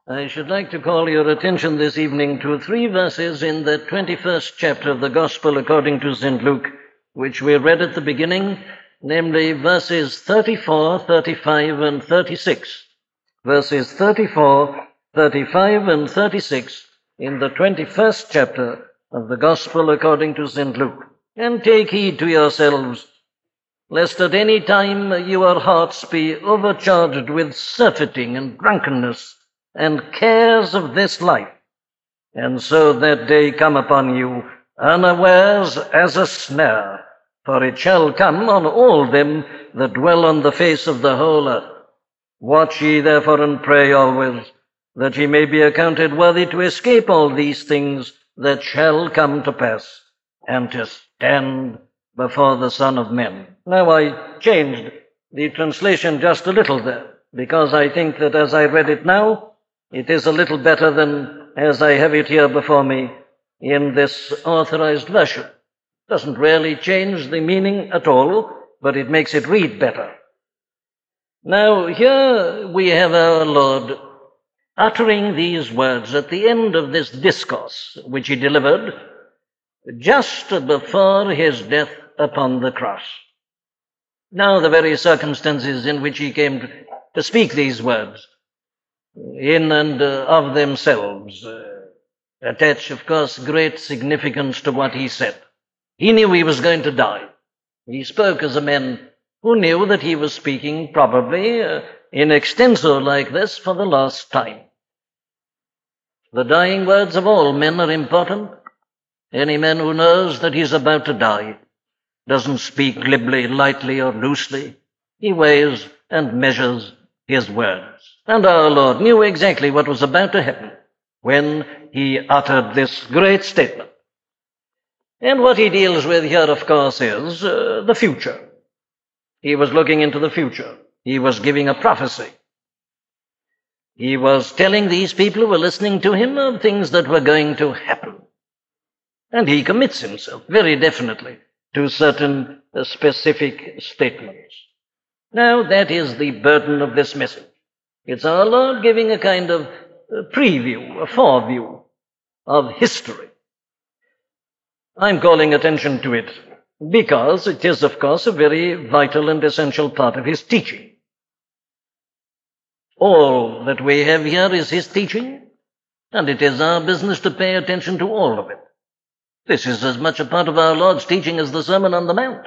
I should like to call your attention this evening to 3 verses in the 21st chapter of the Gospel according to St. Luke, which we read at the beginning, namely verses 34, 35, and 36. Verses 34, 35, and 36 in the 21st chapter of the Gospel according to St. Luke. And take heed to yourselves, lest at any time your hearts be overcharged with surfeiting and drunkenness and cares of this life, and so that day come upon you unawares as a snare, for it shall come on all them that dwell on the face of the whole earth. Watch ye therefore and pray always, that ye may be accounted worthy to escape all these things that shall come to pass, and to stand before the Son of Men. Now I changed the translation just a little there, because I think that as I read it now, it is a little better than as I have it here before me in this authorized version. It doesn't really change the meaning at all, but it makes it read better. Now here we have our Lord uttering these words at the end of this discourse, which he delivered just before his death upon the cross. Now the very circumstances in which he came to speak these words, in and of themselves, attach, of course, great significance to what he said. He knew he was going to die. He spoke as a man who knew that he was speaking probably in extenso like this for the last time. The dying words of all men are important. Any man who knows that he's about to die doesn't speak glibly, lightly, or loosely. He weighs and measures his words. And our Lord knew exactly what was about to happen when he uttered this great statement. And what he deals with here, of course, is the future. He was looking into the future. He was giving a prophecy. He was telling these people who were listening to him of things that were going to happen. And he commits himself very definitely to certain specific statements. Now, that is the burden of this message. It's our Lord giving a kind of preview, a foreview of history. I'm calling attention to it because it is, of course, a very vital and essential part of his teaching. All that we have here is his teaching, and it is our business to pay attention to all of it. This is as much a part of our Lord's teaching as the Sermon on the Mount.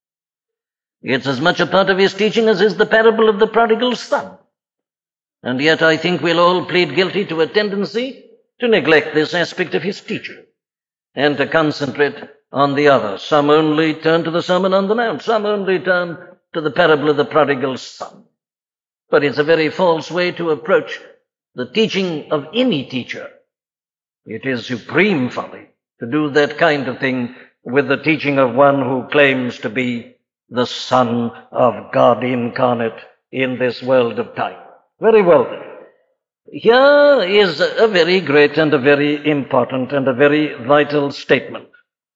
It's as much a part of his teaching as is the parable of the prodigal son. And yet I think we'll all plead guilty to a tendency to neglect this aspect of his teaching and to concentrate on the other. Some only turn to the Sermon on the Mount. Some only turn to the parable of the prodigal son. But it's a very false way to approach the teaching of any teacher. It is supreme folly to do that kind of thing with the teaching of one who claims to be the Son of God incarnate in this world of time. Very well then. Here is a very great and a very important and a very vital statement.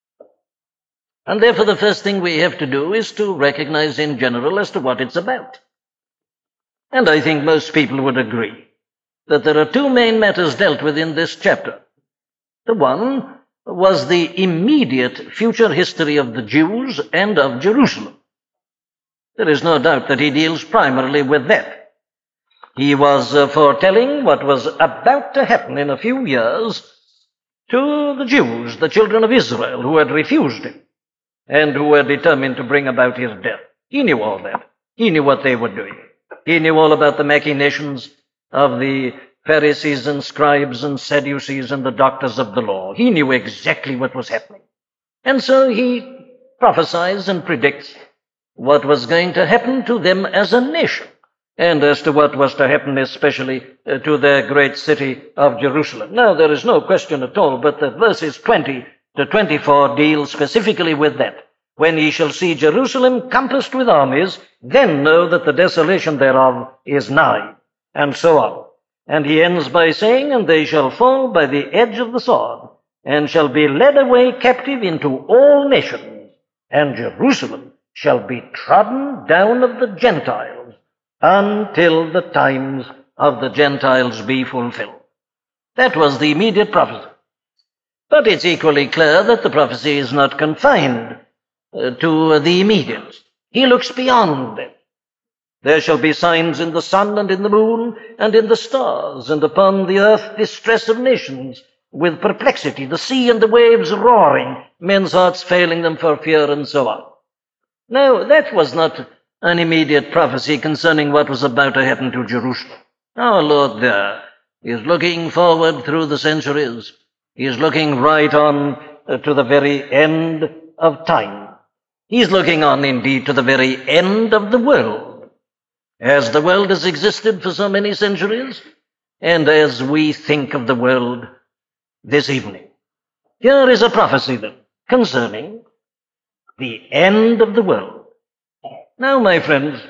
And therefore the first thing we have to do is to recognize in general as to what it's about. And I think most people would agree that there are 2 main matters dealt with in this chapter. The one was the immediate future history of the Jews and of Jerusalem. There is no doubt that he deals primarily with that. He was foretelling what was about to happen in a few years to the Jews, the children of Israel, who had refused him and who were determined to bring about his death. He knew all that. He knew what they were doing. He knew all about the machinations of the Pharisees and scribes and Sadducees and the doctors of the law. He knew exactly what was happening. And so he prophesies and predicts what was going to happen to them as a nation, and as to what was to happen especially to their great city of Jerusalem. Now, there is no question at all, but that verses 20 to 24 deal specifically with that. When ye shall see Jerusalem compassed with armies, then know that the desolation thereof is nigh, and so on. And he ends by saying, and they shall fall by the edge of the sword, and shall be led away captive into all nations, and Jerusalem shall be trodden down of the Gentiles until the times of the Gentiles be fulfilled. That was the immediate prophecy. But it's equally clear that the prophecy is not confined to the immediate. He looks beyond it. There shall be signs in the sun and in the moon and in the stars, and upon the earth distress of nations, with perplexity, the sea and the waves roaring, men's hearts failing them for fear, and so on. Now, that was not an immediate prophecy concerning what was about to happen to Jerusalem. Our Lord there is looking forward through the centuries. He is looking right on to the very end of time. He's looking on, indeed, to the very end of the world. As the world has existed for so many centuries, and as we think of the world this evening. Here is a prophecy, then, concerning the end of the world. Now, my friends,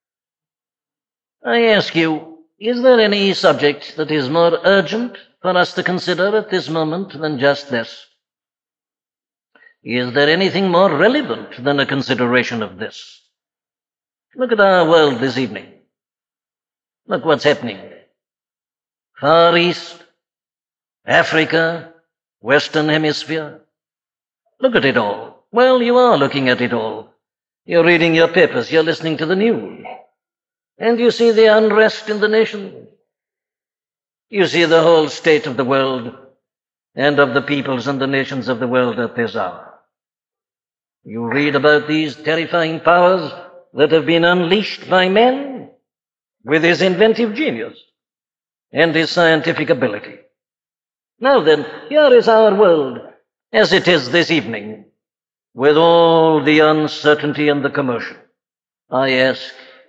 I ask you, is there any subject that is more urgent for us to consider at this moment than just this? Is there anything more relevant than a consideration of this? Look at our world this evening. Look what's happening. Far East, Africa, Western Hemisphere. Look at it all. Well, you are looking at it all. You're reading your papers, you're listening to the news. And you see the unrest in the nation. You see the whole state of the world and of the peoples and the nations of the world at this hour. You read about these terrifying powers that have been unleashed by man with his inventive genius and his scientific ability. Now then, here is our world as it is this evening, with all the uncertainty and the commotion. I ask,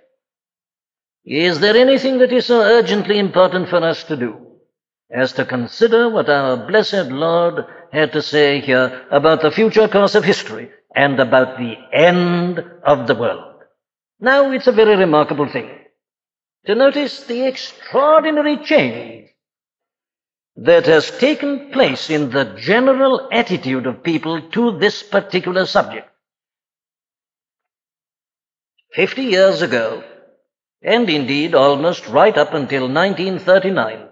is there anything that is so urgently important for us to do as to consider what our blessed Lord had to say here about the future course of history and about the end of the world? Now, it's a very remarkable thing to notice the extraordinary change that has taken place in the general attitude of people to this particular subject. 50 years ago, and indeed almost right up until 1939,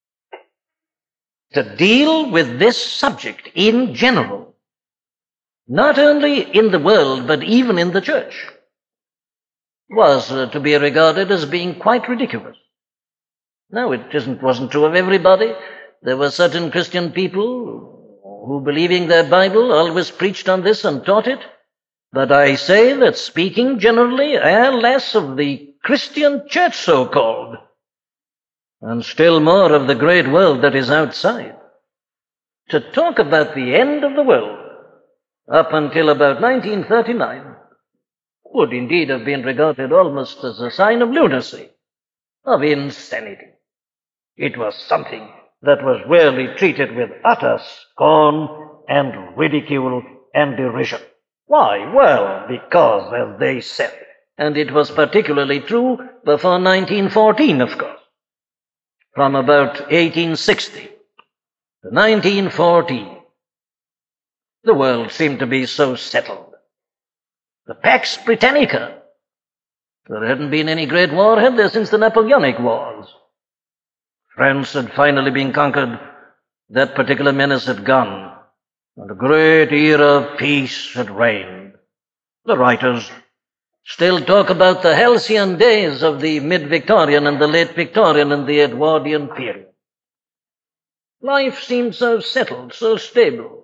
to deal with this subject in general, not only in the world but even in the church, was to be regarded as being quite ridiculous. Now, it wasn't true of everybody. There were certain Christian people who, believing their Bible, always preached on this and taught it. But I say that speaking generally, less of the Christian church, so-called, and still more of the great world that is outside, to talk about the end of the world up until about 1939 would indeed have been regarded almost as a sign of lunacy, of insanity. It was something that was really treated with utter scorn and ridicule and derision. Why? Well, because, as they said, and it was particularly true before 1914, of course, from about 1860 to 1914, the world seemed to be so settled. The Pax Britannica. There hadn't been any great war, had there, since the Napoleonic Wars. France had finally been conquered. That particular menace had gone, and a great era of peace had reigned. The writers still talk about the halcyon days of the mid-Victorian and the late Victorian and the Edwardian period. Life seemed so settled, so stable.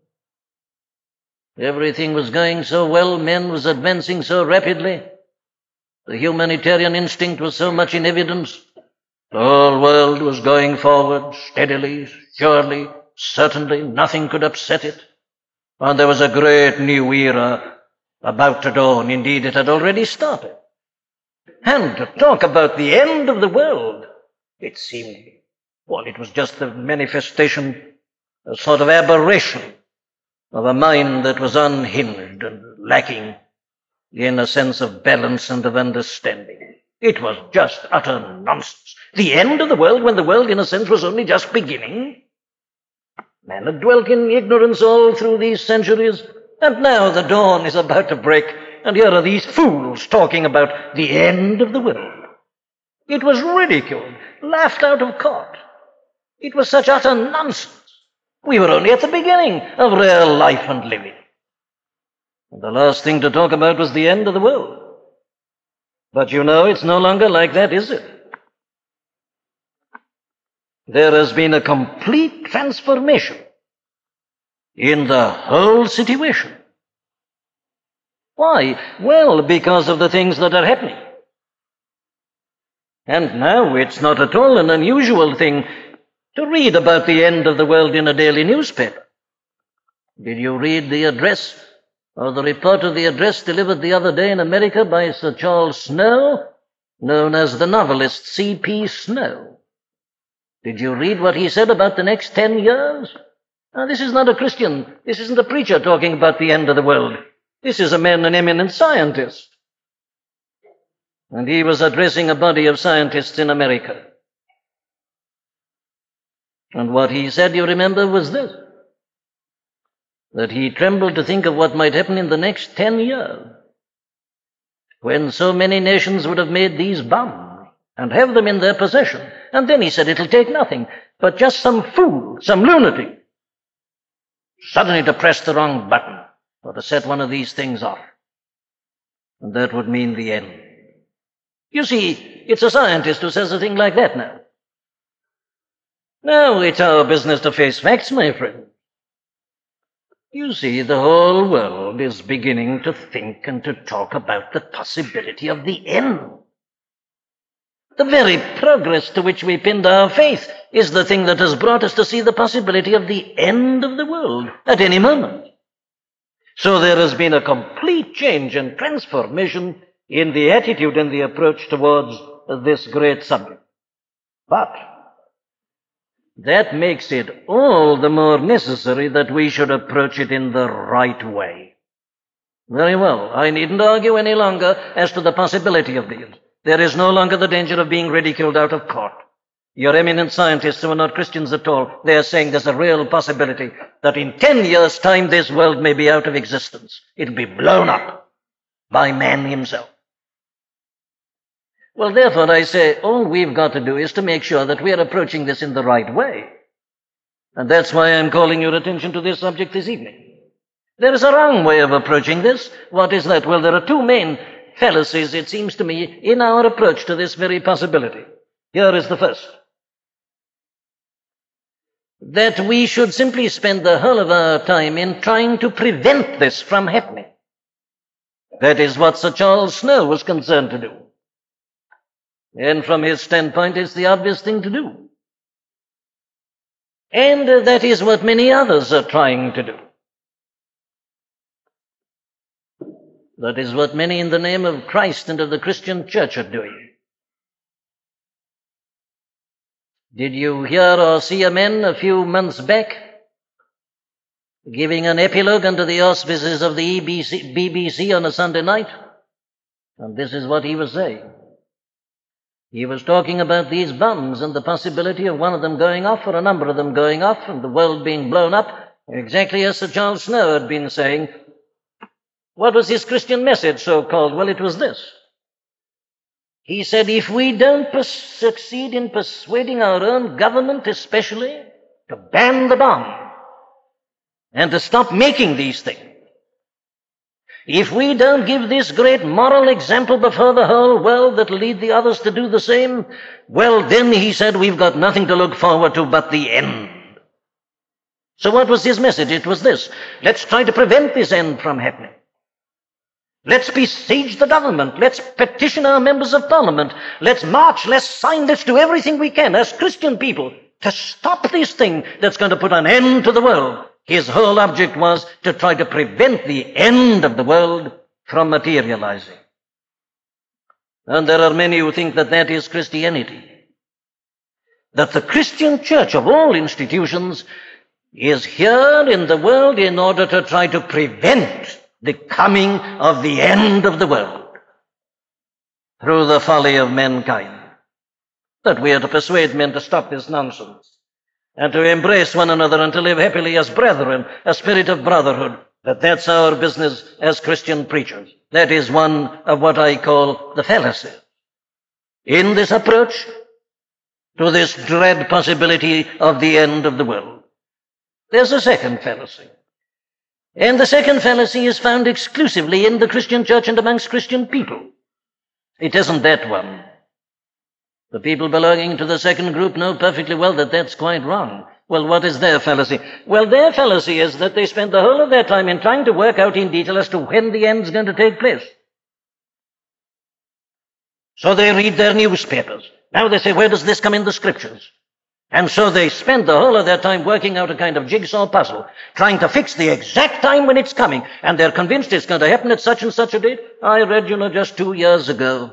Everything was going so well, man was advancing so rapidly, the humanitarian instinct was so much in evidence, the whole world was going forward steadily, surely, certainly, nothing could upset it. And there was a great new era about to dawn. Indeed, it had already started. And to talk about the end of the world, it seemed, well, it was just the manifestation, a sort of aberration of a mind that was unhinged and lacking in a sense of balance and of understanding. It was just utter nonsense. The end of the world, when the world, in a sense, was only just beginning. Man had dwelt in ignorance all through these centuries, and now the dawn is about to break, and here are these fools talking about the end of the world. It was ridiculed, laughed out of court. It was such utter nonsense. We were only at the beginning of real life and living. And the last thing to talk about was the end of the world. But you know, it's no longer like that, is it? There has been a complete transformation in the whole situation. Why? Well, because of the things that are happening. And now it's not at all an unusual thing to read about the end of the world in a daily newspaper. Did you read the address or the report of the address delivered the other day in America by Sir Charles Snow, known as the novelist C.P. Snow? Did you read what he said about the next 10 years? Now, this is not a Christian. This isn't a preacher talking about the end of the world. This is a man, an eminent scientist. And he was addressing a body of scientists in America. And what he said, you remember, was this: that he trembled to think of what might happen in the next 10 years, when so many nations would have made these bombs and have them in their possession. And then he said it'll take nothing but just some fool, some lunatic, suddenly to press the wrong button or to set one of these things off. And that would mean the end. You see, it's a scientist who says a thing like that now. Now it's our business to face facts, my friend. You see, the whole world is beginning to think and to talk about the possibility of the end. The very progress to which we pinned our faith is the thing that has brought us to see the possibility of the end of the world at any moment. So there has been a complete change and transformation in the attitude and the approach towards this great subject. But that makes it all the more necessary that we should approach it in the right way. Very well, I needn't argue any longer as to the possibility of these. There is no longer the danger of being ridiculed out of court. Your eminent scientists who are not Christians at all, they are saying there's a real possibility that in 10 years' time this world may be out of existence. It'll be blown up by man himself. Well, therefore, I say all we've got to do is to make sure that we are approaching this in the right way. And that's why I'm calling your attention to this subject this evening. There is a wrong way of approaching this. What is that? Well, there are two main fallacies, it seems to me, in our approach to this very possibility. Here is the first: that we should simply spend the whole of our time in trying to prevent this from happening. That is what Sir Charles Snow was concerned to do. And from his standpoint, it's the obvious thing to do. And that is what many others are trying to do. That is what many in the name of Christ and of the Christian church are doing. Did you hear or see a man a few months back giving an epilogue under the auspices of the BBC on a Sunday night? And this is what he was saying. He was talking about these bombs and the possibility of one of them going off or a number of them going off and the world being blown up, exactly as Sir Charles Snow had been saying. What was his Christian message, so-called? Well, it was this. He said, if we don't succeed in persuading our own government especially to ban the bomb and to stop making these things, if we don't give this great moral example before the whole world that will lead the others to do the same, well, then, he said, we've got nothing to look forward to but the end. So what was his message? It was this: let's try to prevent this end from happening. Let's besiege the government. Let's petition our members of parliament. Let's march, let's sign, let's do everything we can as Christian people to stop this thing that's going to put an end to the world. His whole object was to try to prevent the end of the world from materializing. And there are many who think that that is Christianity. That the Christian church of all institutions is here in the world in order to try to prevent the coming of the end of the world through the folly of mankind. That we are to persuade men to stop this nonsense and to embrace one another and to live happily as brethren, a spirit of brotherhood. That's our business as Christian preachers. That is one of what I call the fallacies. in this approach to this dread possibility of the end of the world. There's a second fallacy. And the second fallacy is found exclusively in the Christian church and amongst Christian people. It isn't that one. The people belonging to the second group know perfectly well that that's quite wrong. Well, what is their fallacy? Well, their fallacy is that they spend the whole of their time in trying to work out in detail as to when the end's going to take place. So they read their newspapers. Now they say, where does this come in the scriptures? And so they spend the whole of their time working out a kind of jigsaw puzzle, trying to fix the exact time when it's coming, and they're convinced it's going to happen at such and such a date. I read, just 2 years ago,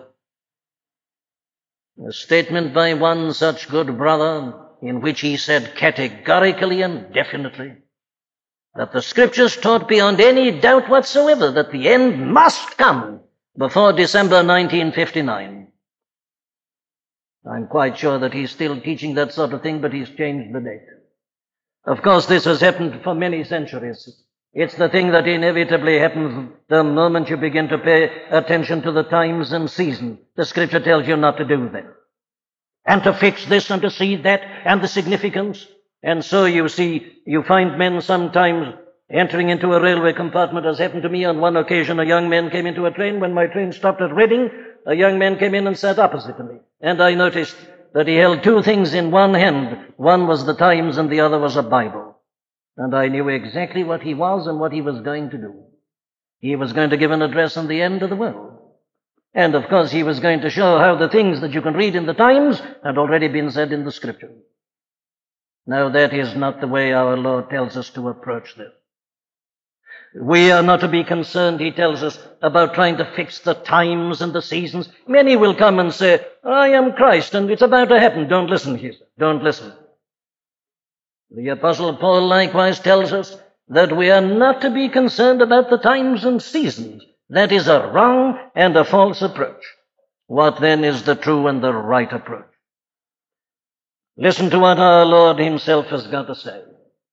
a statement by one such good brother in which he said categorically and definitely that the scriptures taught beyond any doubt whatsoever that the end must come before December 1959. I'm quite sure that he's still teaching that sort of thing, but he's changed the date. Of course, this has happened for many centuries. It's the thing that inevitably happens the moment you begin to pay attention to the times and seasons. The scripture tells you not to do that. And to fix this and to see that and the significance. And so you see, you find men sometimes entering into a railway compartment, as happened to me on one occasion. A young man came into a train. When my train stopped at Reading, a young man came in and sat opposite to me. And I noticed that he held two things in one hand. One was the Times and the other was a Bible. And I knew exactly what he was and what he was going to do. He was going to give an address on the end of the world. And of course he was going to show how the things that you can read in the Times had already been said in the Scripture. Now that is not the way our Lord tells us to approach this. We are not to be concerned, he tells us, about trying to fix the times and the seasons. Many will come and say, I am Christ and it's about to happen. Don't listen, he said. Don't listen. The Apostle Paul likewise tells us that we are not to be concerned about the times and seasons. That is a wrong and a false approach. What then is the true and the right approach? Listen to what our Lord himself has got to say.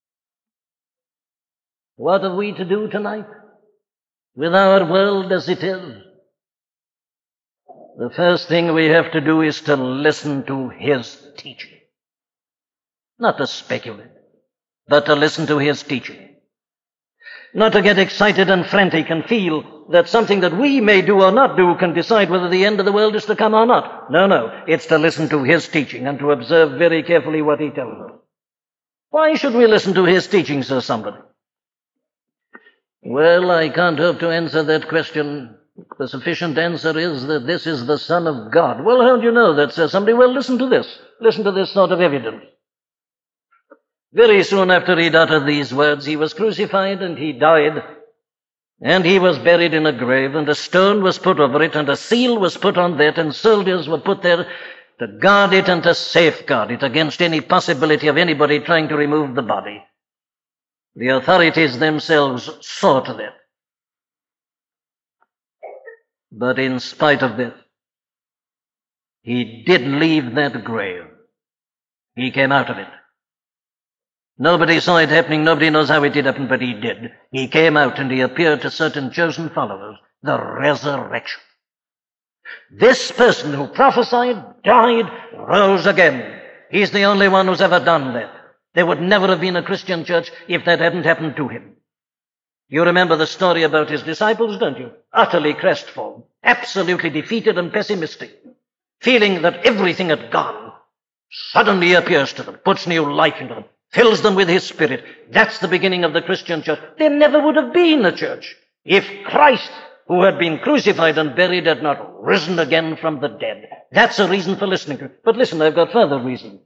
What are we to do tonight with our world as it is? The first thing we have to do is to listen to his teaching. Not to speculate, but to listen to his teaching. Not to get excited and frantic and feel that something that we may do or not do can decide whether the end of the world is to come or not. No. It's to listen to his teaching and to observe very carefully what he tells us. Why should we listen to his teaching, says somebody? Well, I can't hope to answer that question. The sufficient answer is that this is the Son of God. Well, how do you know that, says somebody? Well, listen to this. Listen to this sort of evidence. Very soon after he'd uttered these words, he was crucified and he died. And he was buried in a grave, and a stone was put over it, and a seal was put on that, and soldiers were put there to guard it and to safeguard it against any possibility of anybody trying to remove the body. The authorities themselves saw to that. But in spite of that, he did leave that grave. He came out of it. Nobody saw it happening. Nobody knows how it did happen, but he did. He came out and he appeared to certain chosen followers. The resurrection. This person who prophesied, died, rose again. He's the only one who's ever done that. There would never have been a Christian church if that hadn't happened to him. You remember the story about his disciples, don't you? Utterly crestfallen, absolutely defeated and pessimistic, feeling that everything had gone. Suddenly he appears to them, puts new life into them, fills them with his Spirit. That's the beginning of the Christian church. There never would have been a church if Christ, who had been crucified and buried, had not risen again from the dead. That's a reason for listening to it. But listen, I've got further reason.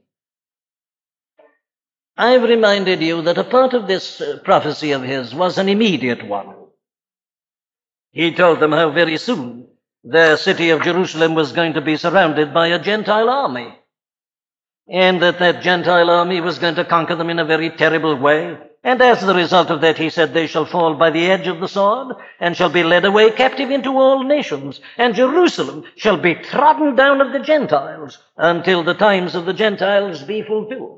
I've reminded you that a part of this prophecy of his was an immediate one. He told them how very soon the city of Jerusalem was going to be surrounded by a Gentile army, and that Gentile army was going to conquer them in a very terrible way. And as the result of that, he said, they shall fall by the edge of the sword and shall be led away captive into all nations, and Jerusalem shall be trodden down of the Gentiles until the times of the Gentiles be fulfilled.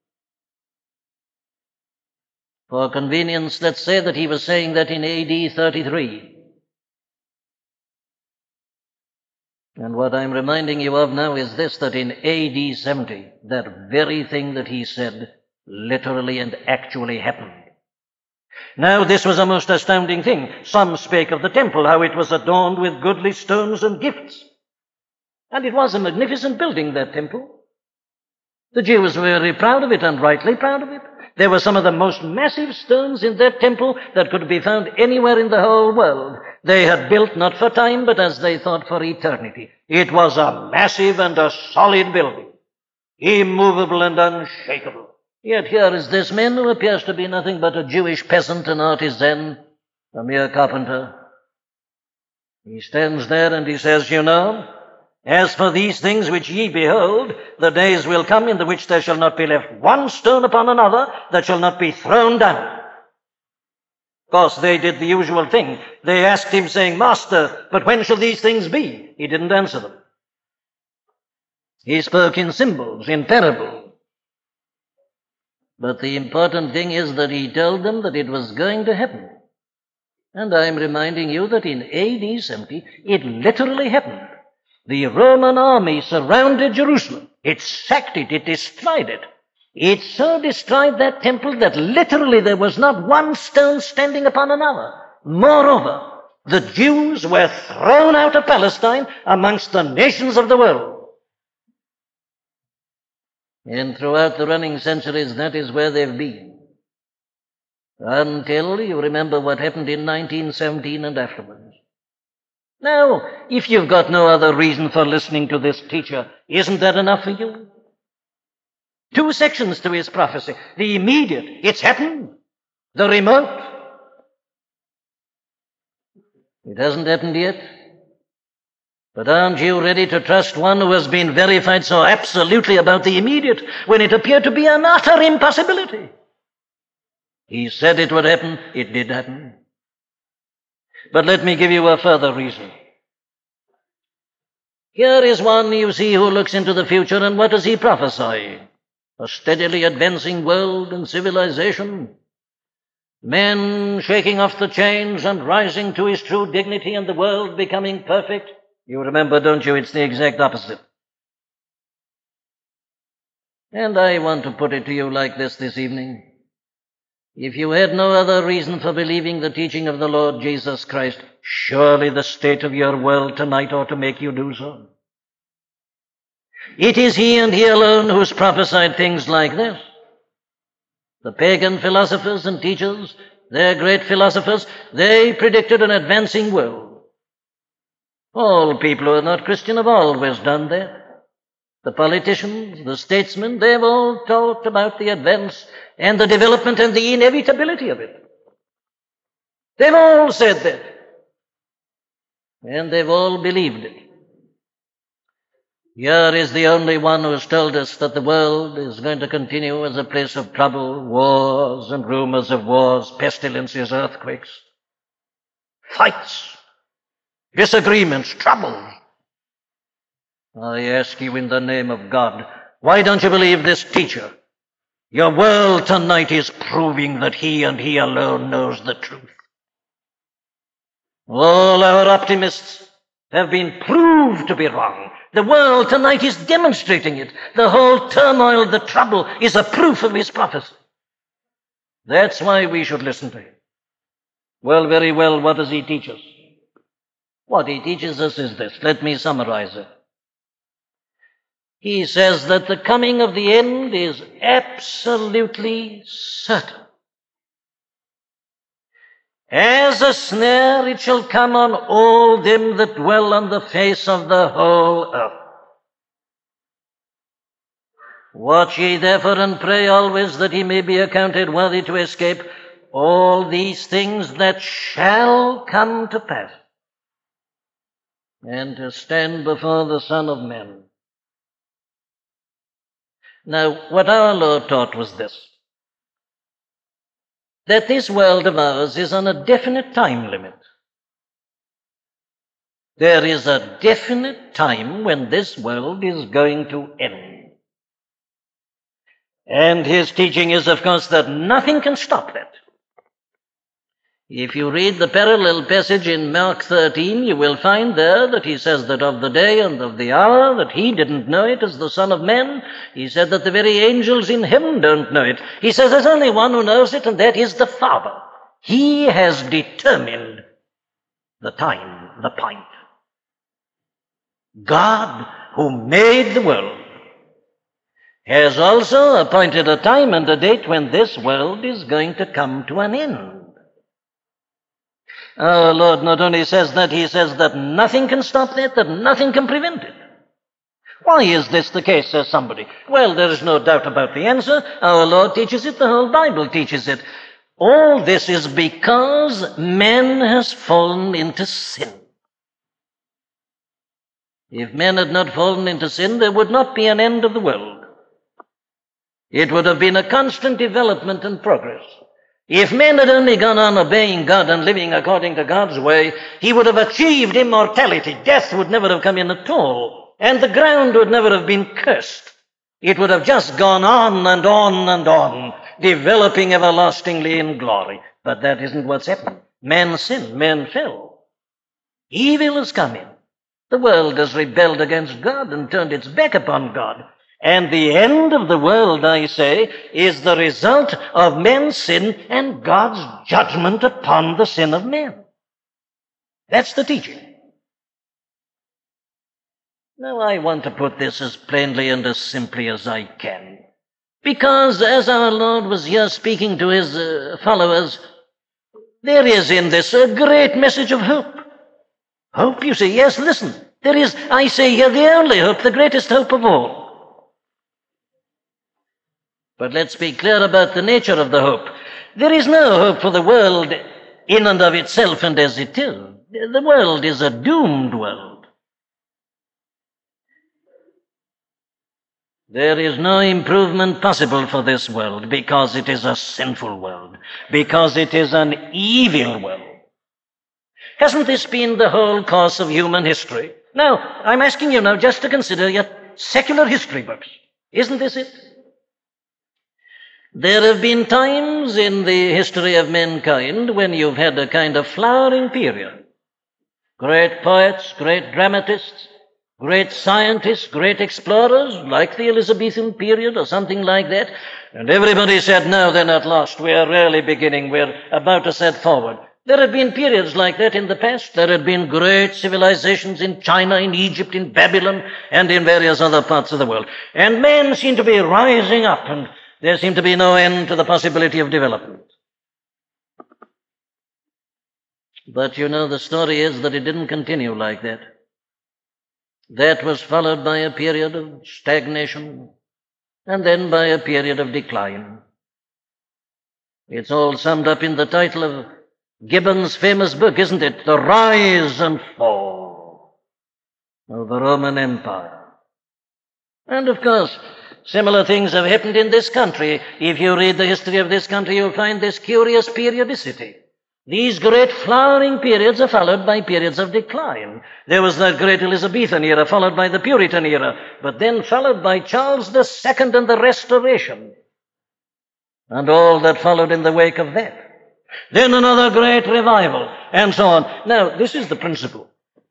For convenience, let's say that he was saying that in AD 33. And what I'm reminding you of now is this, that in AD 70, that very thing that he said literally and actually happened. Now, this was a most astounding thing. Some spake of the temple, how it was adorned with goodly stones and gifts. And it was a magnificent building, that temple. The Jews were very proud of it, and rightly proud of it. There were some of the most massive stones in that temple that could be found anywhere in the whole world. They had built not for time, but as they thought for eternity. It was a massive and a solid building, immovable and unshakable. Yet here is this man who appears to be nothing but a Jewish peasant, an artisan, a mere carpenter. He stands there and he says, you know, as for these things which ye behold, the days will come in the which there shall not be left one stone upon another that shall not be thrown down. Of course, they did the usual thing. They asked him, saying, Master, but when shall these things be? He didn't answer them. He spoke in symbols, in parables. But the important thing is that he told them that it was going to happen. And I'm reminding you that in AD 70, it literally happened. The Roman army surrounded Jerusalem. It sacked it. It destroyed it. It so destroyed that temple that literally there was not one stone standing upon another. Moreover, the Jews were thrown out of Palestine amongst the nations of the world. And throughout the running centuries, that is where they've been. Until you remember what happened in 1917 and afterwards. Now, if you've got no other reason for listening to this teacher, isn't that enough for you? 2 sections to his prophecy. The immediate, it's happened. The remote, it hasn't happened yet. But aren't you ready to trust one who has been verified so absolutely about the immediate when it appeared to be an utter impossibility? He said it would happen. It did happen. But let me give you a further reason. Here is one, you see, who looks into the future, and what does he prophesy? A steadily advancing world and civilization. Men shaking off the chains and rising to his true dignity, and the world becoming perfect. You remember, don't you? It's the exact opposite. And I want to put it to you like this evening. If you had no other reason for believing the teaching of the Lord Jesus Christ, surely the state of your world tonight ought to make you do so. It is he and he alone who's prophesied things like this. The pagan philosophers and teachers, their great philosophers, they predicted an advancing world. All people who are not Christian have always done that. The politicians, the statesmen, they've all talked about the advance and the development and the inevitability of it. They've all said that. And they've all believed it. Here is the only one who has told us that the world is going to continue as a place of trouble, wars and rumors of wars, pestilences, earthquakes, fights, disagreements, trouble. I ask you in the name of God, why don't you believe this teacher? Your world tonight is proving that he and he alone knows the truth. All our optimists have been proved to be wrong. The world tonight is demonstrating it. The whole turmoil, the trouble, is a proof of his prophecy. That's why we should listen to him. Well, very well, what does he teach us? What he teaches us is this. Let me summarize it. He says that the coming of the end is absolutely certain. As a snare it shall come on all them that dwell on the face of the whole earth. Watch ye therefore and pray always that ye may be accounted worthy to escape all these things that shall come to pass, and to stand before the Son of Man. Now, what our Lord taught was this, that this world of ours is on a definite time limit. There is a definite time when this world is going to end. And his teaching is, of course, that nothing can stop that. If you read the parallel passage in Mark 13, you will find there that he says that of the day and of the hour, that he didn't know it as the Son of Man. He said that the very angels in heaven don't know it. He says there's only one who knows it, and that is the Father. He has determined the time, the point. God, who made the world, has also appointed a time and a date when this world is going to come to an end. Our Lord not only says that, he says that nothing can stop that nothing can prevent it. Why is this the case, says somebody? Well, there is no doubt about the answer. Our Lord teaches it, the whole Bible teaches it. All this is because man has fallen into sin. If man had not fallen into sin, there would not be an end of the world. It would have been a constant development and progress. If man had only gone on obeying God and living according to God's way, he would have achieved immortality. Death would never have come in at all, and the ground would never have been cursed. It would have just gone on and on and on, developing everlastingly in glory. But that isn't what's happened. Man sinned, man fell. Evil has come in. The world has rebelled against God and turned its back upon God. And the end of the world, I say, is the result of men's sin and God's judgment upon the sin of men. That's the teaching. Now, I want to put this as plainly and as simply as I can. Because as our Lord was here speaking to his followers, there is in this a great message of hope. Hope, you say, yes, listen. There is, I say here, the only hope, the greatest hope of all. But let's be clear about the nature of the hope. There is no hope for the world in and of itself and as it is. The world is a doomed world. There is no improvement possible for this world because it is a sinful world, because it is an evil world. Hasn't this been the whole course of human history? Now, I'm asking you now just to consider your secular history books. Isn't this it? There have been times in the history of mankind when you've had a kind of flowering period. Great poets, great dramatists, great scientists, great explorers, like the Elizabethan period or something like that. And everybody said, no, they're not lost. We are really beginning. We're about to set forward. There had been periods like that in the past. There had been great civilizations in China, in Egypt, in Babylon, and in various other parts of the world. And men seem to be rising up, and there seemed to be no end to the possibility of development. But you know, the story is that it didn't continue like that. That was followed by a period of stagnation, and then by a period of decline. It's all summed up in the title of Gibbon's famous book, isn't it? The Rise and Fall of the Roman Empire. And of course, similar things have happened in this country. If you read the history of this country, you'll find this curious periodicity. These great flowering periods are followed by periods of decline. There was that great Elizabethan era, followed by the Puritan era, but then followed by Charles II and the Restoration, and all that followed in the wake of that. Then another great revival, and so on. Now, this is the principle.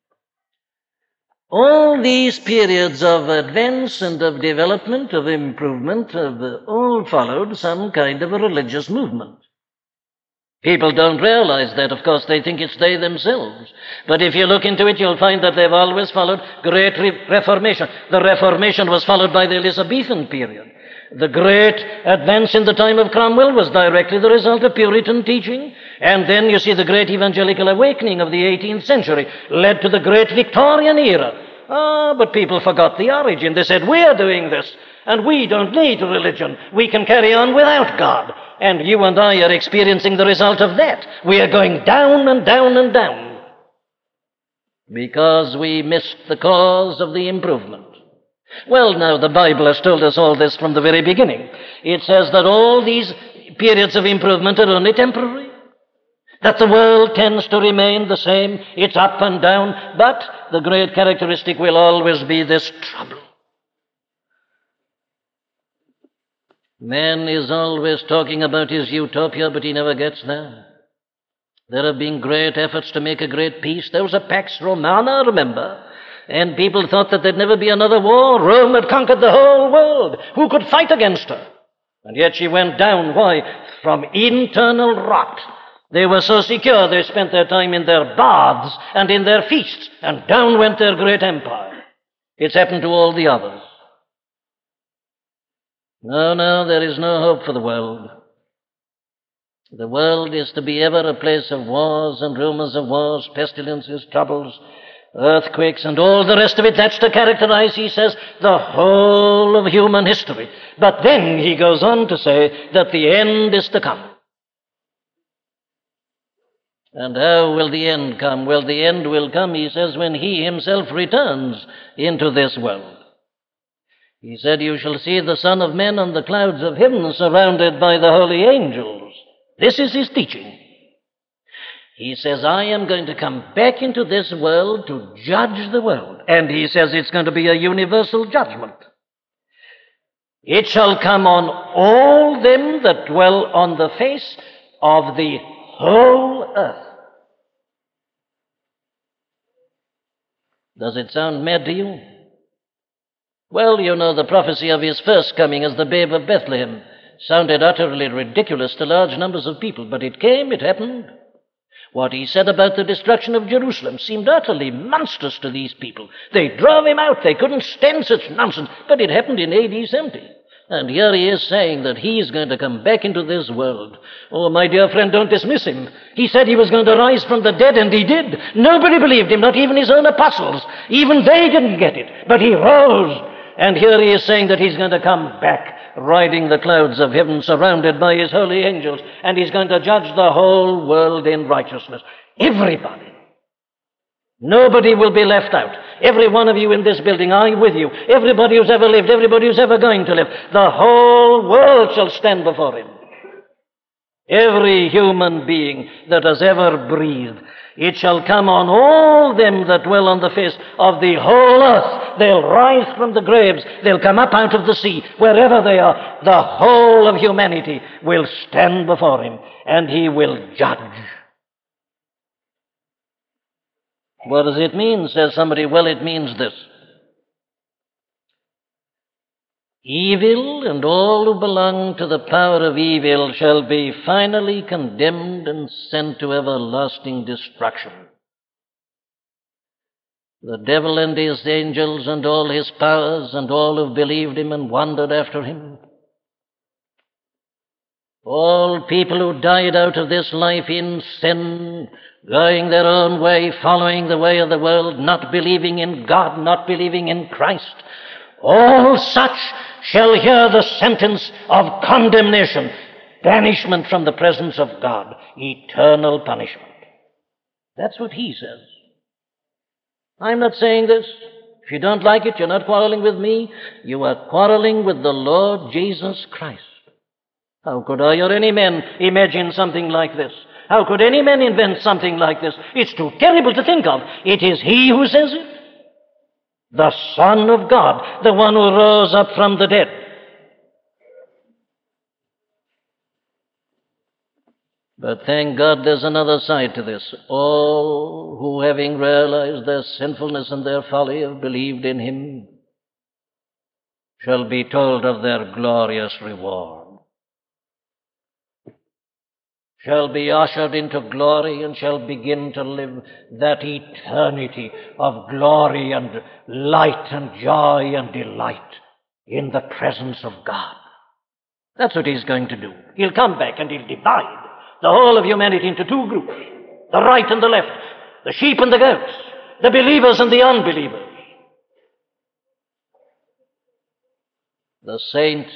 All these periods of advance and of development, of improvement, have all followed some kind of a religious movement. People don't realize that. Of course, they think it's they themselves. But if you look into it, you'll find that they've always followed great Reformation. The Reformation was followed by the Elizabethan period. The great advance in the time of Cromwell was directly the result of Puritan teaching. And then you see the great evangelical awakening of the 18th century led to the great Victorian era. But people forgot the origin. They said, we're doing this, and we don't need religion. We can carry on without God. And you and I are experiencing the result of that. We are going down and down and down because we missed the cause of the improvement. Well, now, the Bible has told us all this from the very beginning. It says that all these periods of improvement are only temporary, that the world tends to remain the same. It's up and down, but the great characteristic will always be this trouble. Man is always talking about his utopia, but he never gets there. There have been great efforts to make a great peace. There was a Pax Romana, remember? And people thought that there'd never be another war. Rome had conquered the whole world. Who could fight against her? And yet she went down. Why? From internal rot. They were so secure they spent their time in their baths and in their feasts, and down went their great empire. It's happened to all the others. No, there is no hope for the world. The world is to be ever a place of wars and rumors of wars, pestilences, troubles, earthquakes, and all the rest of it. That's to characterize, he says, the whole of human history. But then he goes on to say that the end is to come. And how will the end come? Well, the end will come, he says, when he himself returns into this world. He said, you shall see the Son of Man on the clouds of heaven surrounded by the holy angels. This is his teaching. He says, I am going to come back into this world to judge the world. And he says it's going to be a universal judgment. It shall come on all them that dwell on the face of the whole earth. Does it sound mad to you? Well, you know the prophecy of his first coming as the babe of Bethlehem sounded utterly ridiculous to large numbers of people, but it came, it happened. What he said about the destruction of Jerusalem seemed utterly monstrous to these people. They drove him out. They couldn't stand such nonsense, but it happened in AD 70. And here he is saying that he is going to come back into this world. Oh, my dear friend, don't dismiss him. He said he was going to rise from the dead, and he did. Nobody believed him, not even his own apostles. Even they didn't get it. But he rose. And here he is saying that he's going to come back, riding the clouds of heaven, surrounded by his holy angels, and he's going to judge the whole world in righteousness. Everybody. Nobody will be left out. Every one of you in this building, I with you. Everybody who's ever lived, everybody who's ever going to live. The whole world shall stand before him. Every human being that has ever breathed. It shall come on all them that dwell on the face of the whole earth. They'll rise from the graves. They'll come up out of the sea. Wherever they are, the whole of humanity will stand before him, and he will judge. What does it mean, says somebody? Well, it means this. Evil and all who belong to the power of evil shall be finally condemned and sent to everlasting destruction. The devil and his angels and all his powers and all who believed him and wandered after him. All people who died out of this life in sin, going their own way, following the way of the world, not believing in God, not believing in Christ, all such shall hear the sentence of condemnation, banishment from the presence of God, eternal punishment. That's what he says. I'm not saying this. If you don't like it, you're not quarreling with me. You are quarreling with the Lord Jesus Christ. How could I or any man imagine something like this? How could any man invent something like this? It's too terrible to think of. It is he who says it. The Son of God, the one who rose up from the dead. But thank God there's another side to this. All who, having realized their sinfulness and their folly, have believed in him, shall be told of their glorious reward. Shall be ushered into glory and shall begin to live that eternity of glory and light and joy and delight in the presence of God. That's what he's going to do. He'll come back and he'll divide the whole of humanity into two groups, the right and the left, the sheep and the goats, the believers and the unbelievers. The saints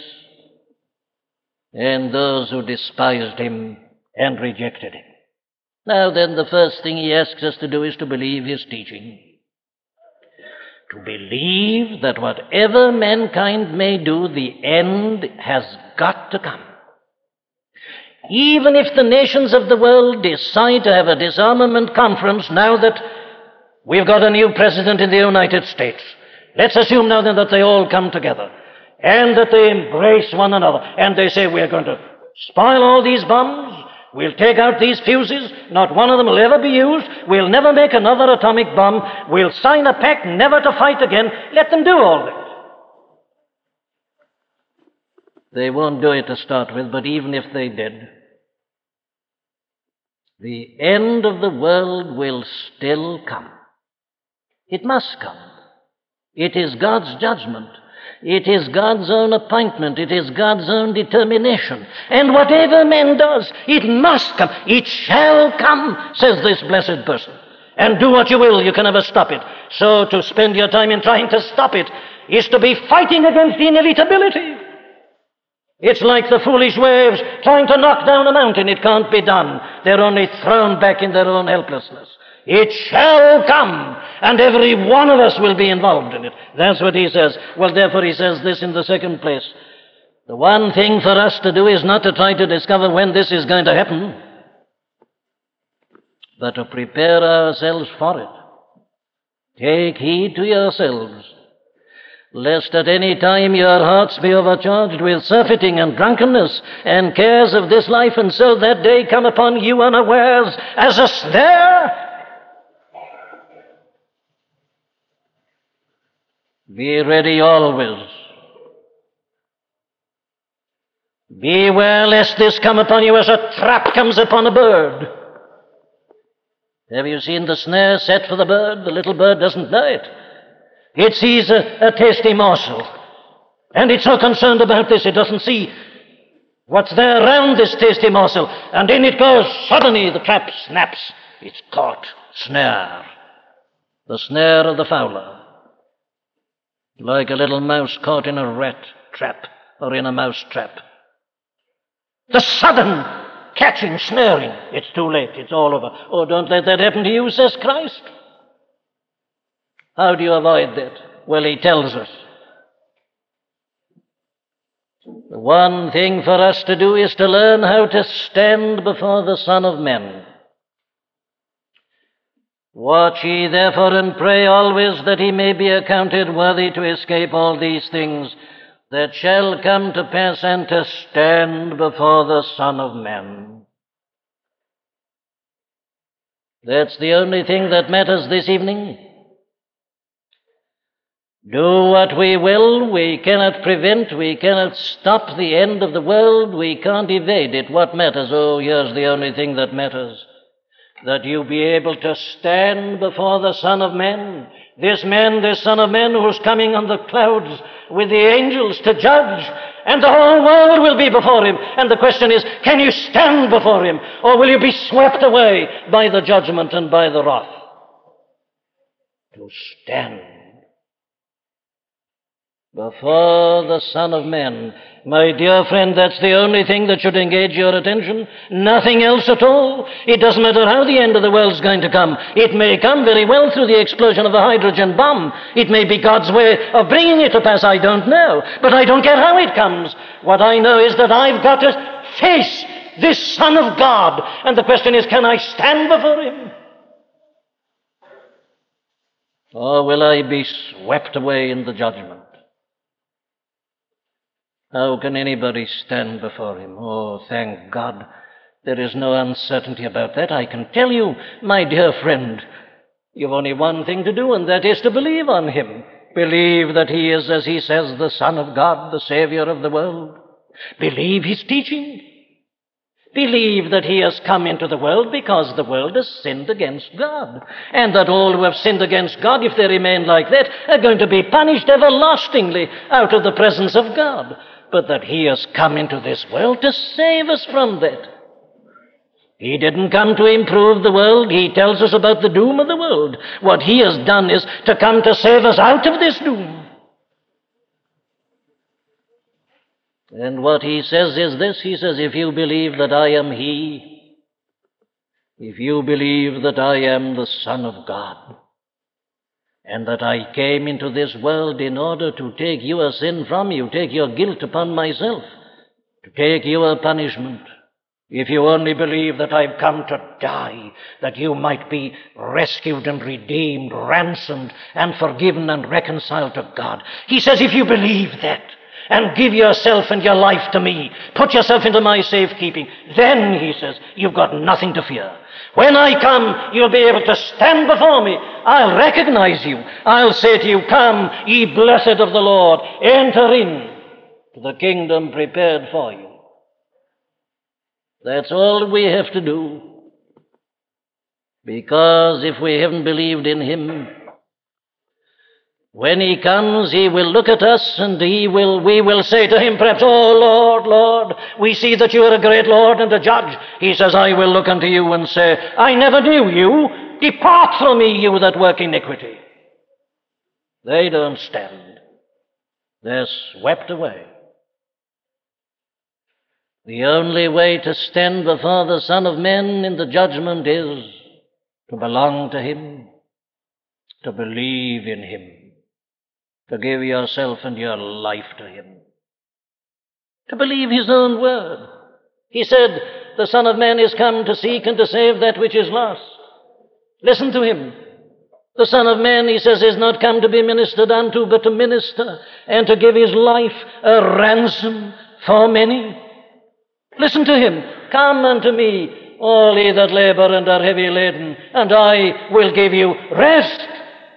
and those who despised him and rejected him. Now then, the first thing he asks us to do is to believe his teaching. To believe that whatever mankind may do, the end has got to come. Even if the nations of the world decide to have a disarmament conference now that we've got a new president in the United States, let's assume now then that they all come together and that they embrace one another and they say, we're going to spoil all these bombs, We'll take out these fuses. Not one of them will ever be used. We'll never make another atomic bomb. We'll sign a pact never to fight again. Let them do all that. They won't do it to start with, but even if they did, the end of the world will still come. It must come. It is God's judgment. It is God's own appointment. It is God's own determination. And whatever man does, it must come. It shall come, says this blessed person. And do what you will, you can never stop it. So to spend your time in trying to stop it is to be fighting against the inevitability. It's like the foolish waves trying to knock down a mountain. It can't be done. They're only thrown back in their own helplessness. It shall come, and every one of us will be involved in it. That's what he says. Well, therefore, he says this in the second place. The one thing for us to do is not to try to discover when this is going to happen, but to prepare ourselves for it. Take heed to yourselves, lest at any time your hearts be overcharged with surfeiting and drunkenness and cares of this life, and so that day come upon you unawares as a snare. Be ready always. Beware lest this come upon you as a trap comes upon a bird. Have you seen the snare set for the bird? The little bird doesn't know it. It sees a tasty morsel, and it's so concerned about this it doesn't see what's there around this tasty morsel, and in it goes. Suddenly the trap snaps. It's caught. Snare. The snare of the fowler. Like a little mouse caught in a rat trap or in a mouse trap. The sudden catching, snaring. It's too late. It's all over. Oh, don't let that happen to you, says Christ. How do you avoid that? Well, he tells us. The one thing for us to do is to learn how to stand before the Son of Man. Watch ye therefore and pray always that he may be accounted worthy to escape all these things that shall come to pass and to stand before the Son of Man. That's the only thing that matters this evening. Do what we will, we cannot prevent, we cannot stop the end of the world, we can't evade it. What matters? Oh, here's the only thing that matters. That you be able to stand before the Son of Man, this Son of Man who's coming on the clouds with the angels to judge, and the whole world will be before him. And the question is, can you stand before him, or will you be swept away by the judgment and by the wrath? To stand before the Son of Man. My dear friend, that's the only thing that should engage your attention. Nothing else at all. It doesn't matter how the end of the world's going to come. It may come very well through the explosion of a hydrogen bomb. It may be God's way of bringing it to pass. I don't know. But I don't care how it comes. What I know is that I've got to face this Son of God. And the question is, can I stand before him? Or will I be swept away in the judgment? How can anybody stand before him? Oh, thank God, there is no uncertainty about that. I can tell you, my dear friend, you've only one thing to do, and that is to believe on him. Believe that he is, as he says, the Son of God, the Savior of the world. Believe his teaching. Believe that he has come into the world because the world has sinned against God, and that all who have sinned against God, if they remain like that, are going to be punished everlastingly out of the presence of God. But that he has come into this world to save us from that. He didn't come to improve the world. He tells us about the doom of the world. What he has done is to come to save us out of this doom. And what he says is this. He says, if you believe that I am he, if you believe that I am the Son of God, and that I came into this world in order to take your sin from you, take your guilt upon myself, to take your punishment. If you only believe that I've come to die, that you might be rescued and redeemed, ransomed and forgiven and reconciled to God. He says, if you believe that, and give yourself and your life to me. Put yourself into my safekeeping. Then, he says, you've got nothing to fear. When I come, you'll be able to stand before me. I'll recognize you. I'll say to you, come, ye blessed of the Lord, enter in to the kingdom prepared for you. That's all we have to do. Because if we haven't believed in him, when he comes, he will look at us and we will say to him perhaps, oh Lord, Lord, we see that you are a great Lord and a judge. He says, I will look unto you and say, I never knew you. Depart from me, you that work iniquity. They don't stand. They're swept away. The only way to stand before the Son of Man in the judgment is to belong to him, to believe in him, to give yourself and your life to him, to believe his own word. He said, the Son of Man is come to seek and to save that which is lost. Listen to him. The Son of Man, he says, is not come to be ministered unto, but to minister and to give his life a ransom for many. Listen to him. Come unto me, all ye that labor and are heavy laden, and I will give you rest.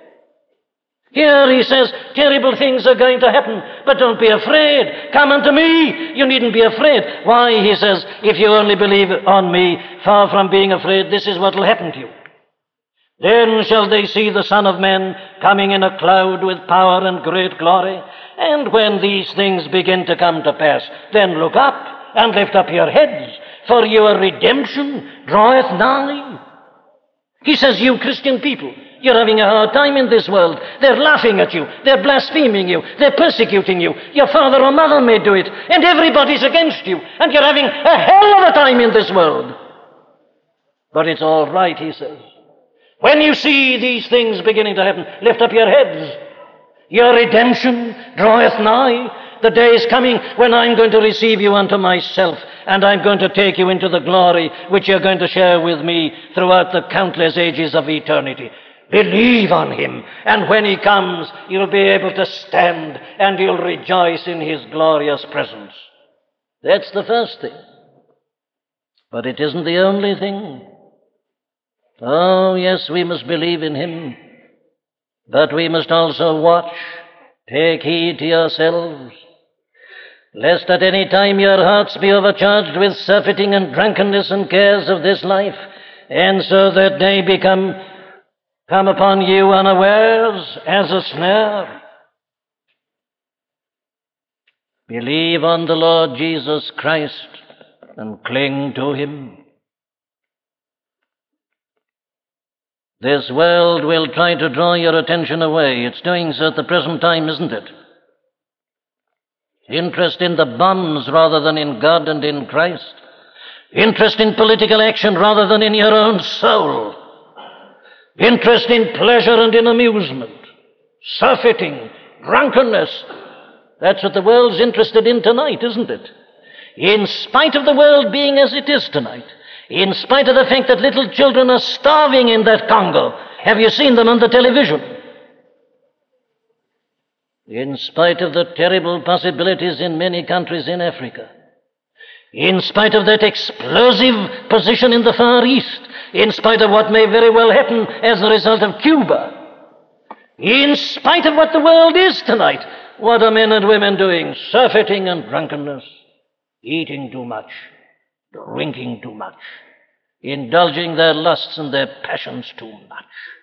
Here he says, terrible things are going to happen, but don't be afraid. Come unto me. You needn't be afraid. Why, he says, if you only believe on me, far from being afraid, this is what will happen to you. Then shall they see the Son of Man coming in a cloud with power and great glory. And when these things begin to come to pass, then look up and lift up your heads, for your redemption draweth nigh. He says, you Christian people, you're having a hard time in this world. They're laughing at you. They're blaspheming you. They're persecuting you. Your father or mother may do it. And everybody's against you. And you're having a hell of a time in this world. But it's all right, he says. When you see these things beginning to happen, lift up your heads. Your redemption draweth nigh. The day is coming when I'm going to receive you unto myself, and I'm going to take you into the glory which you're going to share with me throughout the countless ages of eternity. Believe on him, and when he comes, you'll be able to stand, and you'll rejoice in his glorious presence. That's the first thing. But it isn't the only thing. Oh, yes, we must believe in him, but we must also watch. Take heed to yourselves, lest at any time your hearts be overcharged with surfeiting and drunkenness and cares of this life, and so that they come upon you unawares as a snare. Believe on the Lord Jesus Christ and cling to him. This world will try to draw your attention away. It's doing so at the present time, isn't it? Interest in the bonds rather than in God and in Christ. Interest in political action rather than in your own soul. Interest in pleasure and in amusement. Surfeiting, drunkenness. That's what the world's interested in tonight, isn't it? In spite of the world being as it is tonight, in spite of the fact that little children are starving in that Congo. Have you seen them on the television? In spite of the terrible possibilities in many countries in Africa. In spite of that explosive position in the Far East. In spite of what may very well happen as a result of Cuba. In spite of what the world is tonight, what are men and women doing? Surfeiting and drunkenness. Eating too much. Drinking too much, indulging their lusts and their passions too much.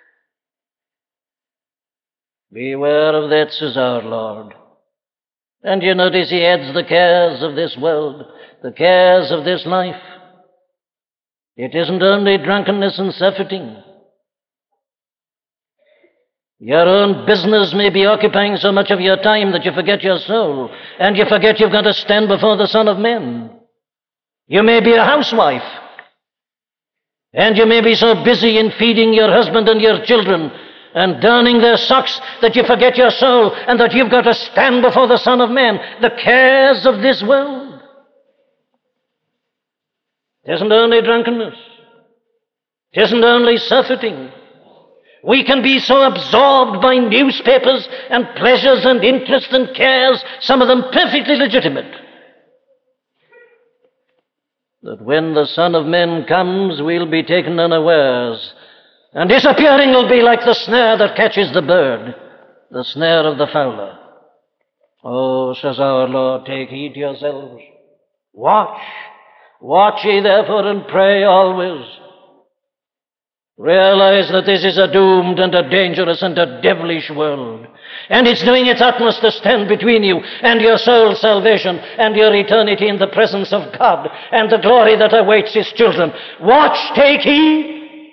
Beware of that, says our Lord. And you notice he adds the cares of this world, the cares of this life. It isn't only drunkenness and surfeiting. Your own business may be occupying so much of your time that you forget your soul, and you forget you've got to stand before the Son of Man. You may be a housewife, and you may be so busy in feeding your husband and your children and darning their socks that you forget your soul and that you've got to stand before the Son of Man. The cares of this world. It isn't only drunkenness. It isn't only surfeiting. We can be so absorbed by newspapers and pleasures and interests and cares, some of them perfectly legitimate, that when the Son of Men comes, we'll be taken unawares, and his appearing will be like the snare that catches the bird, the snare of the fowler. Oh, says our Lord, take heed to yourselves. Watch ye therefore and pray always. Realize that this is a doomed and a dangerous and a devilish world, and it's doing its utmost to stand between you and your soul's salvation and your eternity in the presence of God and the glory that awaits his children. Watch, take heed.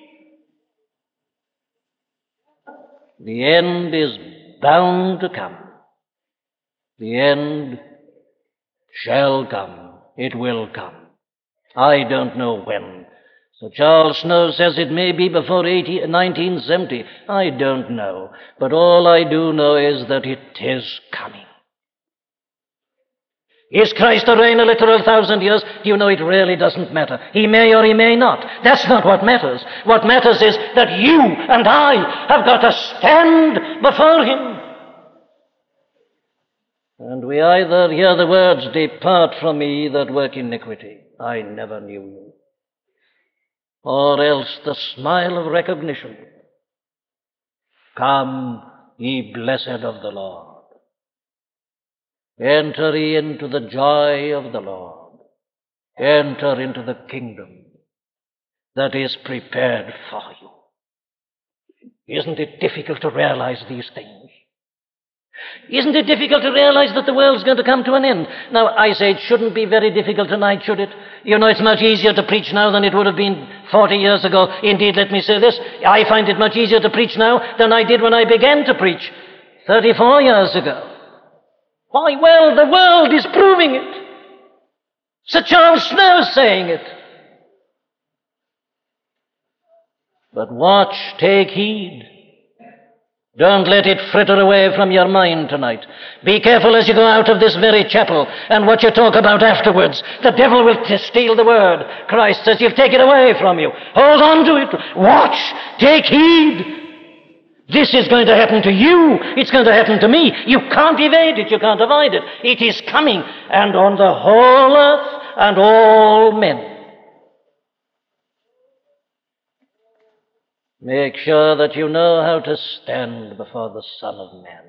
The end is bound to come. The end shall come. It will come. I don't know when. So Charles Snow says it may be before 1970. I don't know. But all I do know is that it is coming. Is Christ to reign a literal 1,000 years? Do you know it really doesn't matter. He may or he may not. That's not what matters. What matters is that you and I have got to stand before him. And we either hear the words, "Depart from me that work iniquity, I never knew you," or else the smile of recognition, "Come, ye blessed of the Lord. Enter ye into the joy of the Lord. Enter into the kingdom that is prepared for you." Isn't it difficult to realize these things? Isn't it difficult to realize that the world's going to come to an end? Now, I say it shouldn't be very difficult tonight, should it? You know, it's much easier to preach now than it would have been 40 years ago. Indeed, let me say this, I find it much easier to preach now than I did when I began to preach 34 years ago. Why, well, the world is proving it. Sir Charles Snow's saying it. But watch, take heed. Don't let it fritter away from your mind tonight. Be careful as you go out of this very chapel and what you talk about afterwards. The devil will steal the word. Christ says he'll take it away from you. Hold on to it. Watch. Take heed. This is going to happen to you. It's going to happen to me. You can't evade it. You can't avoid it. It is coming, and on the whole earth and all men. Make sure that you know how to stand before the Son of Man.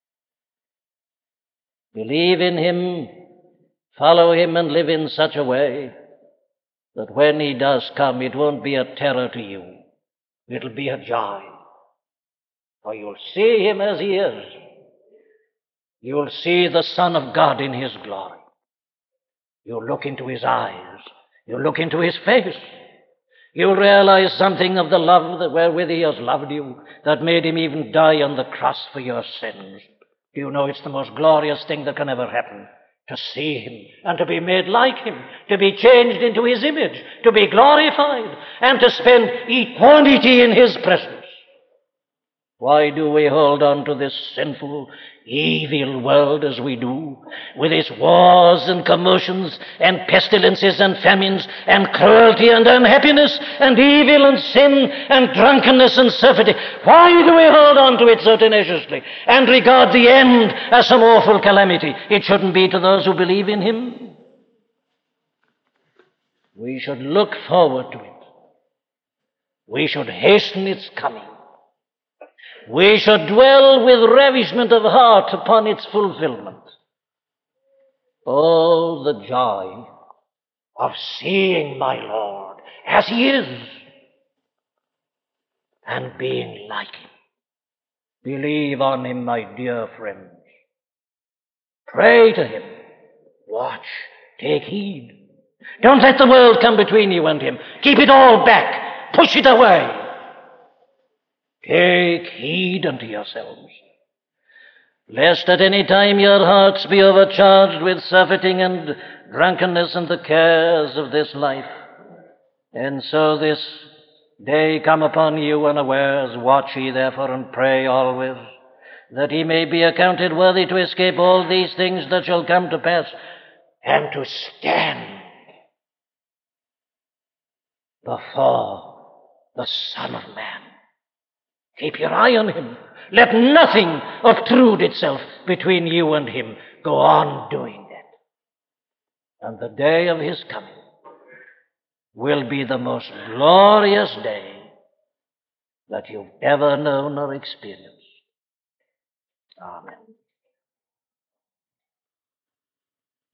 Believe in him, follow him, and live in such a way that when he does come, it won't be a terror to you. It'll be a joy. For you'll see him as he is. You'll see the Son of God in his glory. You'll look into his eyes. You'll look into his face. You'll realize something of the love that wherewith he has loved you, that made him even die on the cross for your sins. Do you know it's the most glorious thing that can ever happen? To see him and to be made like him, to be changed into his image, to be glorified, and to spend eternity in his presence. Why do we hold on to this sinful, evil world as we do, with its wars and commotions and pestilences and famines and cruelty and unhappiness and evil and sin and drunkenness and surfeiting? Why do we hold on to it so tenaciously and regard the end as some awful calamity? It shouldn't be to those who believe in him. We should look forward to it. We should hasten its coming. We should dwell with ravishment of heart upon its fulfillment. Oh, the joy of seeing my Lord as he is and being like him. Believe on him, my dear friends. Pray to him. Watch. Take heed. Don't let the world come between you and him. Keep it all back. Push it away. Take heed unto yourselves, lest at any time your hearts be overcharged with surfeiting and drunkenness and the cares of this life. And so this day come upon you unawares. Watch ye therefore and pray always, that ye may be accounted worthy to escape all these things that shall come to pass, and to stand before the Son of Man. Keep your eye on him. Let nothing obtrude itself between you and him. Go on doing that. And the day of his coming will be the most glorious day that you've ever known or experienced. Amen.